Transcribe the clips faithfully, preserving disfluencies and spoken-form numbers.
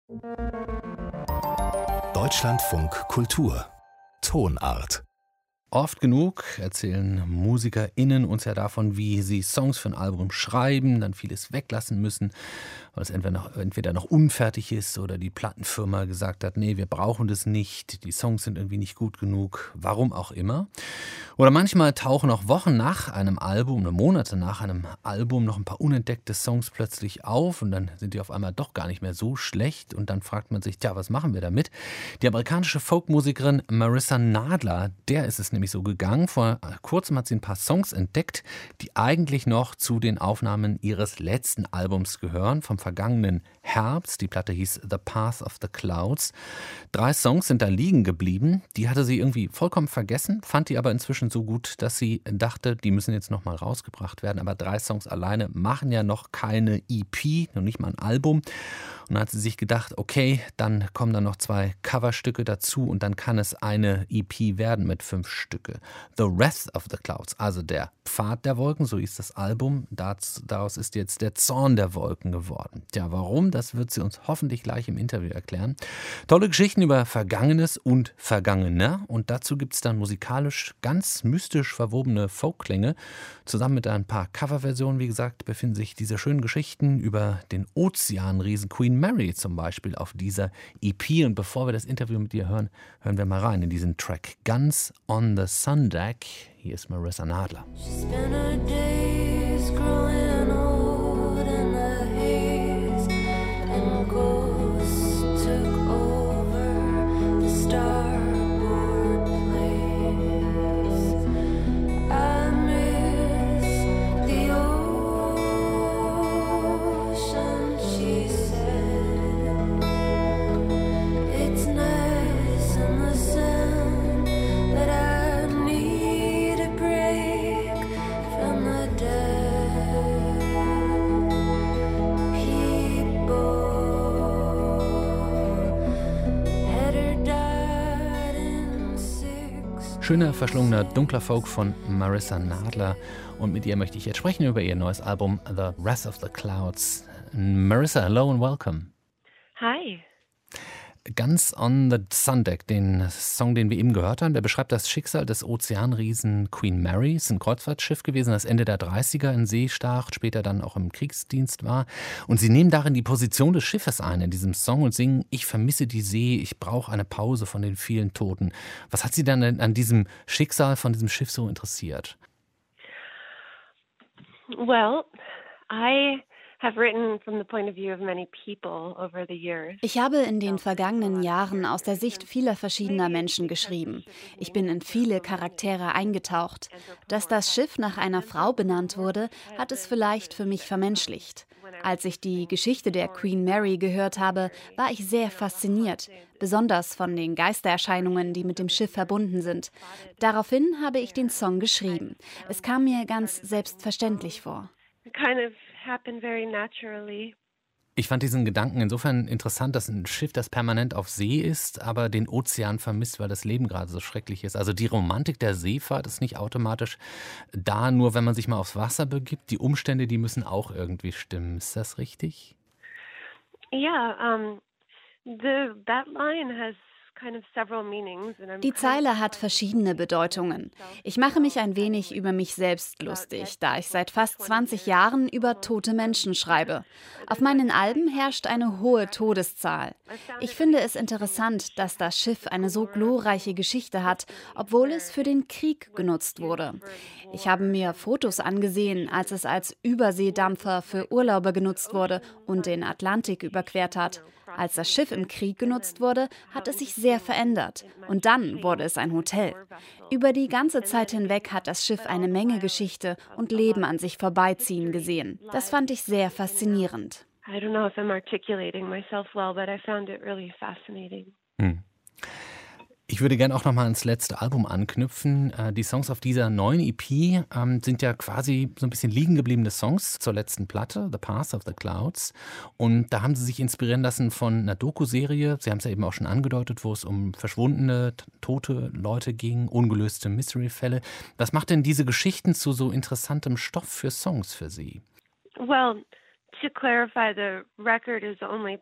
Deutschlandfunk Kultur Tonart. Oft genug erzählen MusikerInnen uns ja davon, wie sie Songs für ein Album schreiben, dann vieles weglassen müssen, weil es entweder noch, entweder noch unfertig ist oder die Plattenfirma gesagt hat, nee, wir brauchen das nicht, die Songs sind irgendwie nicht gut genug, warum auch immer. Oder manchmal tauchen auch Wochen nach einem Album, oder Monate nach einem Album noch ein paar unentdeckte Songs plötzlich auf und dann sind die auf einmal doch gar nicht mehr so schlecht und dann fragt man sich, tja, was machen wir damit? Die amerikanische Folkmusikerin Marissa Nadler, der ist es nämlich so gegangen. Vor kurzem hat sie ein paar Songs entdeckt, die eigentlich noch zu den Aufnahmen ihres letzten Albums gehören, vom vergangenen Herbst. Die Platte hieß The Path of the Clouds. Drei Songs sind da liegen geblieben. Die hatte sie irgendwie vollkommen vergessen, fand die aber inzwischen so gut, dass sie dachte, die müssen jetzt nochmal rausgebracht werden. Aber drei Songs alleine machen ja noch keine E P, noch nicht mal ein Album. Und dann hat sie sich gedacht, okay, dann kommen da noch zwei Coverstücke dazu und dann kann es eine E P werden mit fünf Stücke. The Wrath of the Clouds, also der Pfad der Wolken, so hieß das Album. Daraus ist jetzt der Zorn der Wolken geworden. Tja, warum? Das wird sie uns hoffentlich gleich im Interview erklären. Tolle Geschichten über Vergangenes und Vergangener. Und dazu gibt es dann musikalisch ganz mystisch verwobene Folkklänge. Zusammen mit ein paar Coverversionen, wie gesagt, befinden sich diese schönen Geschichten über den Ozeanriesen Queen Mary zum Beispiel auf dieser E P. Und bevor wir das Interview mit ihr hören, hören wir mal rein in diesen Track Guns on the Sun Deck. Hier ist Marissa Nadler. Schöner, verschlungener, dunkler Folk von Marissa Nadler. Und mit ihr möchte ich jetzt sprechen über ihr neues Album The Wrath of the Clouds. Marissa, hello and welcome. Hi. Guns on the Sun Deck, den Song, den wir eben gehört haben, der beschreibt das Schicksal des Ozeanriesen Queen Mary. Es ist ein Kreuzfahrtschiff gewesen, das Ende der dreißiger in See stach, später dann auch im Kriegsdienst war. Und sie nehmen darin die Position des Schiffes ein in diesem Song und singen, ich vermisse die See, ich brauche eine Pause von den vielen Toten. Was hat Sie dann an diesem Schicksal von diesem Schiff so interessiert? Well, I... Ich habe in den vergangenen Jahren aus der Sicht vieler verschiedener Menschen geschrieben. Ich bin in viele Charaktere eingetaucht. Dass das Schiff nach einer Frau benannt wurde, hat es vielleicht für mich vermenschlicht. Als ich die Geschichte der Queen Mary gehört habe, war ich sehr fasziniert, besonders von den Geistererscheinungen, die mit dem Schiff verbunden sind. Daraufhin habe ich den Song geschrieben. Es kam mir ganz selbstverständlich vor. Kind of happened very naturally. Ich fand diesen Gedanken insofern interessant, dass ein Schiff, das permanent auf See ist, aber den Ozean vermisst, weil das Leben gerade so schrecklich ist. Also die Romantik der Seefahrt ist nicht automatisch da, nur wenn man sich mal aufs Wasser begibt. Die Umstände, die müssen auch irgendwie stimmen. Ist das richtig? Ja, yeah, um, the that line has Die Zeile hat verschiedene Bedeutungen. Ich mache mich ein wenig über mich selbst lustig, da ich seit fast zwanzig Jahren über tote Menschen schreibe. Auf meinen Alben herrscht eine hohe Todeszahl. Ich finde es interessant, dass das Schiff eine so glorreiche Geschichte hat, obwohl es für den Krieg genutzt wurde. Ich habe mir Fotos angesehen, als es als Überseedampfer für Urlauber genutzt wurde und den Atlantik überquert hat. Als das Schiff im Krieg genutzt wurde, hat es sich sehr verändert. Und dann wurde es ein Hotel. Über die ganze Zeit hinweg hat das Schiff eine Menge Geschichte und Leben an sich vorbeiziehen gesehen. Das fand ich sehr faszinierend. I don't know if I'm articulating myself well, but I found it really fascinating. Hm. Ich würde gerne auch noch mal ans letzte Album anknüpfen. Die Songs auf dieser neuen E P ähm, sind ja quasi so ein bisschen liegen gebliebene Songs zur letzten Platte, The Path of the Clouds. Und da haben Sie sich inspirieren lassen von einer Doku-Serie, Sie haben es ja eben auch schon angedeutet, wo es um verschwundene, tote Leute ging, ungelöste Mystery-Fälle. Was macht denn diese Geschichten zu so interessantem Stoff für Songs für Sie? Well, to clarify, the record is only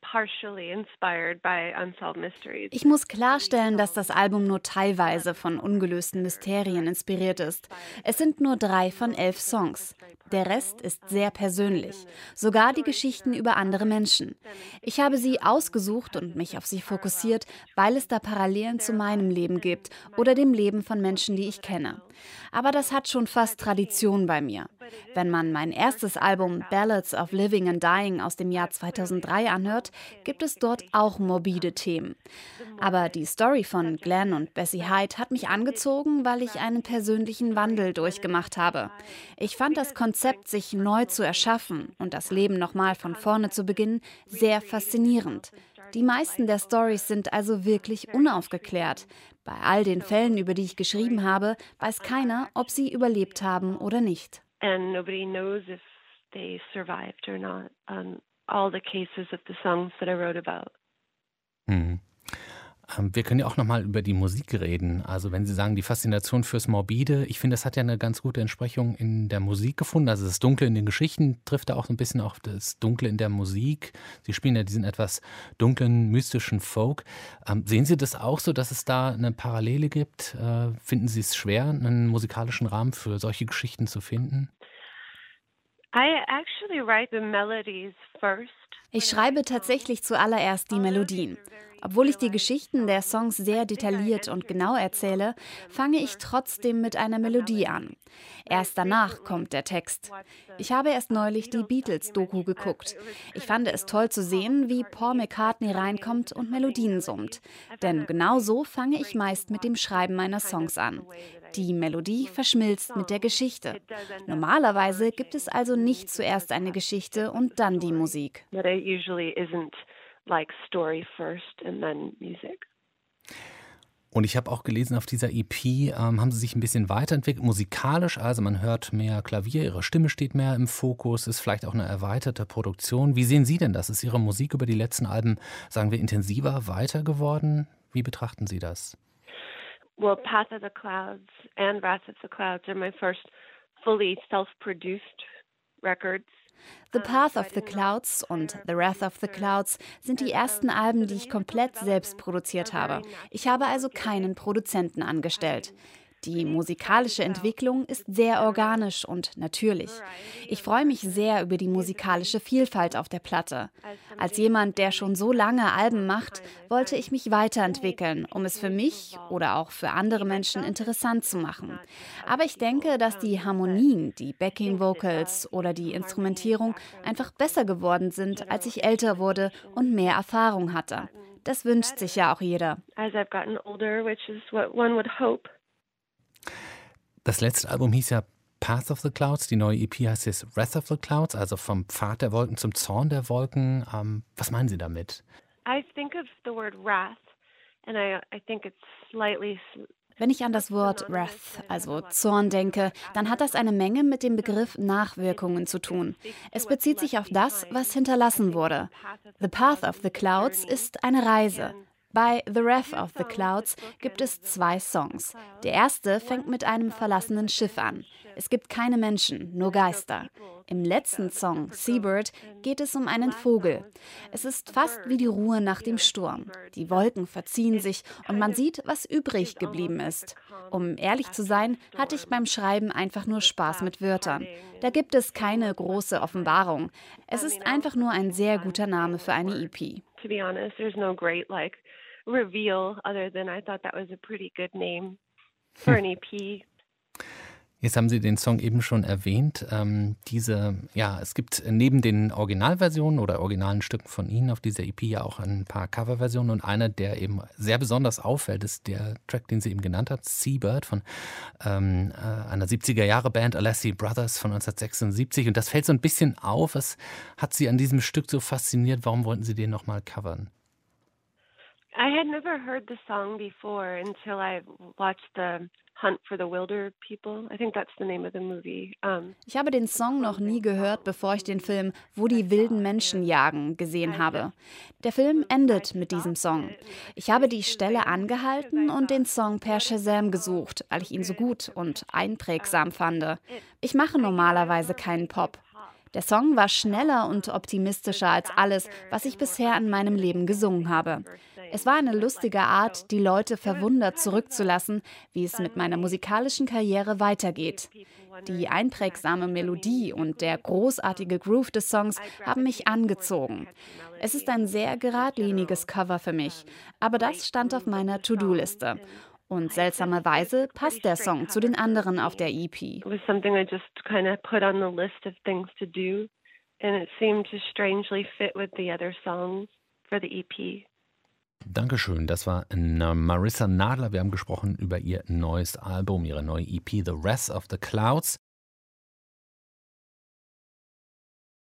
Ich muss klarstellen, dass das Album nur teilweise von ungelösten Mysterien inspiriert ist. Es sind nur drei von elf Songs. Der Rest ist sehr persönlich, sogar die Geschichten über andere Menschen. Ich habe sie ausgesucht und mich auf sie fokussiert, weil es da Parallelen zu meinem Leben gibt oder dem Leben von Menschen, die ich kenne. Aber das hat schon fast Tradition bei mir. Wenn man mein erstes Album Ballads of Living and Dying aus dem Jahr zweitausenddrei anhört, gibt es dort auch morbide Themen. Aber die Story von Glenn und Bessie Hyde hat mich angezogen, weil ich einen persönlichen Wandel durchgemacht habe. Ich fand das Konzept, sich neu zu erschaffen und das Leben nochmal von vorne zu beginnen, sehr faszinierend. Die meisten der Storys sind also wirklich unaufgeklärt. Bei all den Fällen, über die ich geschrieben habe, weiß keiner, ob sie überlebt haben oder nicht. And nobody knows if they survived or not on all the cases of the songs that I wrote about. Mhm. Ähm, wir können ja auch nochmal über die Musik reden. Also wenn Sie sagen, die Faszination fürs Morbide, ich finde, das hat ja eine ganz gute Entsprechung in der Musik gefunden. Also das Dunkle in den Geschichten trifft da auch so ein bisschen auf das Dunkle in der Musik. Sie spielen ja diesen etwas dunklen, mystischen Folk. Ähm, sehen Sie das auch so, dass es da eine Parallele gibt? Äh, finden Sie es schwer, einen musikalischen Rahmen für solche Geschichten zu finden? I actually write the melodies first. Ich schreibe tatsächlich zuallererst die Melodien. Obwohl ich die Geschichten der Songs sehr detailliert und genau erzähle, fange ich trotzdem mit einer Melodie an. Erst danach kommt der Text. Ich habe erst neulich die Beatles-Doku geguckt. Ich fand es toll zu sehen, wie Paul McCartney reinkommt und Melodien summt. Denn genau so fange ich meist mit dem Schreiben meiner Songs an. Die Melodie verschmilzt mit der Geschichte. Normalerweise gibt es also nicht zuerst eine Geschichte und dann die Musik. Like story first and then music. Und ich habe auch gelesen, auf dieser E P ähm, haben Sie sich ein bisschen weiterentwickelt, musikalisch. Also man hört mehr Klavier, Ihre Stimme steht mehr im Fokus, ist vielleicht auch eine erweiterte Produktion. Wie sehen Sie denn das? Ist Ihre Musik über die letzten Alben, sagen wir, intensiver weiter geworden? Wie betrachten Sie das? Well, Path of the Clouds and Wrath of the Clouds are my first fully self-produced records. The Path of the Clouds und The Wrath of the Clouds sind die ersten Alben, die ich komplett selbst produziert habe. Ich habe also keinen Produzenten angestellt. Die musikalische Entwicklung ist sehr organisch und natürlich. Ich freue mich sehr über die musikalische Vielfalt auf der Platte. Als jemand, der schon so lange Alben macht, wollte ich mich weiterentwickeln, um es für mich oder auch für andere Menschen interessant zu machen. Aber ich denke, dass die Harmonien, die Backing Vocals oder die Instrumentierung einfach besser geworden sind, als ich älter wurde und mehr Erfahrung hatte. Das wünscht sich ja auch jeder. As I've gotten older, which is what one would hope. Das letzte Album hieß ja Path of the Clouds, die neue E P heißt jetzt Wrath of the Clouds, also vom Pfad der Wolken zum Zorn der Wolken. Ähm, was meinen Sie damit? I think of the word wrath and I, I think it's slightly... Wenn ich an das Wort Wrath, also Zorn, denke, dann hat das eine Menge mit dem Begriff Nachwirkungen zu tun. Es bezieht sich auf das, was hinterlassen wurde. The Path of the Clouds ist eine Reise. Bei The Wrath of the Clouds gibt es zwei Songs. Der erste fängt mit einem verlassenen Schiff an. Es gibt keine Menschen, nur Geister. Im letzten Song, Seabird, geht es um einen Vogel. Es ist fast wie die Ruhe nach dem Sturm. Die Wolken verziehen sich und man sieht, was übrig geblieben ist. Um ehrlich zu sein, hatte ich beim Schreiben einfach nur Spaß mit Wörtern. Da gibt es keine große Offenbarung. Es ist einfach nur ein sehr guter Name für eine E P. To be honest, there's no great like reveal other than I thought that was a pretty good name for an E P. Jetzt haben Sie den Song eben schon erwähnt. Ähm, diese, ja, es gibt neben den Originalversionen oder originalen Stücken von Ihnen auf dieser E P ja auch ein paar Coverversionen und einer, der eben sehr besonders auffällt, ist der Track, den Sie eben genannt hat, Seabird von ähm, einer siebziger-Jahre-Band, Alessi Brothers von neunzehnhundertsechsundsiebzig. Und das fällt so ein bisschen auf. Was hat Sie an diesem Stück so fasziniert? Warum wollten Sie den nochmal covern? I had never heard the song before until I watched the Hunt for the Wilder People. I think that's the name of the movie. Um, ich habe den Song noch nie gehört, bevor ich den Film Wo die wilden Menschen jagen gesehen habe. Der Film endet mit diesem Song. Ich habe die Stelle angehalten und den Song per Shazam gesucht, weil ich ihn so gut und einprägsam fand. Ich mache normalerweise keinen Pop. Der Song war schneller und optimistischer als alles, was ich bisher in meinem Leben gesungen habe. Es war eine lustige Art, die Leute verwundert zurückzulassen, wie es mit meiner musikalischen Karriere weitergeht. Die einprägsame Melodie und der großartige Groove des Songs haben mich angezogen. Es ist ein sehr geradliniges Cover für mich, aber das stand auf meiner To-Do-Liste. Und seltsamerweise passt der Song zu den anderen auf der E P. It was something I just kind of put on the list of things to do, and it seemed to strangely fit with the other songs for the E P. Dankeschön, das war Marissa Nadler. Wir haben gesprochen über ihr neues Album, ihre neue E P The Rest of the Clouds.